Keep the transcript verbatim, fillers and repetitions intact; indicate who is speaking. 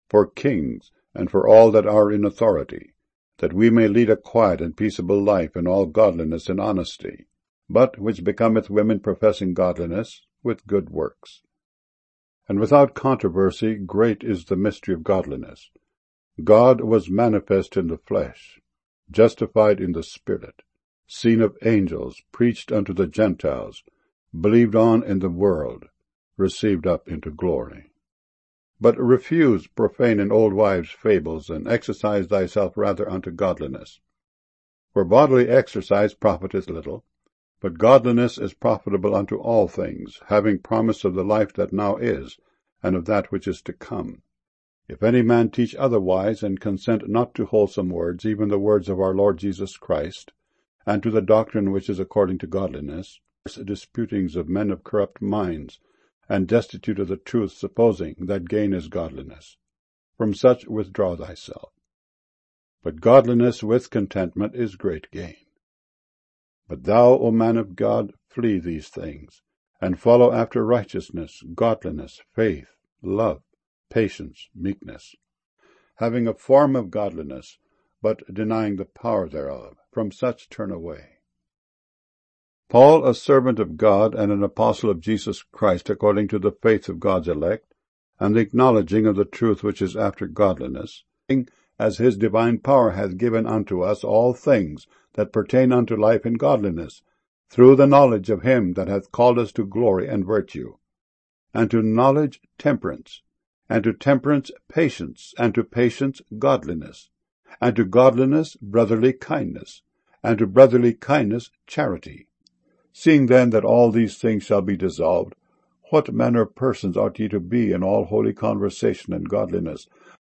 Speaker 1: for kings, and for all that are in authority, that we may lead a quiet and peaceable life in all godliness and honesty, but which becometh women professing godliness with good works. And without controversy great is the mystery of godliness. God was manifest in the flesh, justified in the Spirit, seen of angels, preached unto the Gentiles, believed on in the world, received up into glory. But refuse profane and old wives' fables, and exercise thyself rather unto godliness. For bodily exercise profiteth little, but godliness is profitable unto all things, having promise of the life that now is, and of that which is to come. If any man teach otherwise, and consent not to wholesome words, even the words of our Lord Jesus Christ, and to the doctrine which is according to godliness, disputings of men of corrupt minds, and destitute of the truth, supposing that gain is godliness, from such withdraw thyself. But godliness with contentment is great gain. But thou, O man of God, flee these things, and follow after righteousness, godliness, faith, love, patience, meekness, having a form of godliness, but denying the power thereof. From such turn away. Paul, a servant of God and an apostle of Jesus Christ, according to the faith of God's elect, and the acknowledging of the truth which is after godliness, as his divine power hath given unto us all things that pertain unto life and godliness, through the knowledge of him that hath called us to glory and virtue, and to knowledge temperance, and to temperance patience, and to patience godliness, and to godliness brotherly kindness, and to brotherly kindness charity. Seeing then that all these things shall be dissolved, what manner of persons ought ye to be in all holy conversation and godliness,